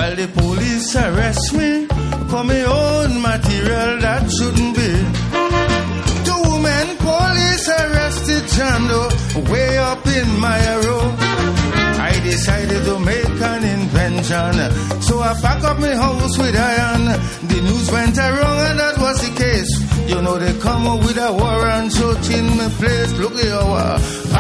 While the police arrest me for my own material that shouldn't be. 2 women police arrested John Doe way up in my row. I decided to make an invention, so I pack up my house with iron. The news went around and that was the case. You know they come up with a warrant, so in my place, look here,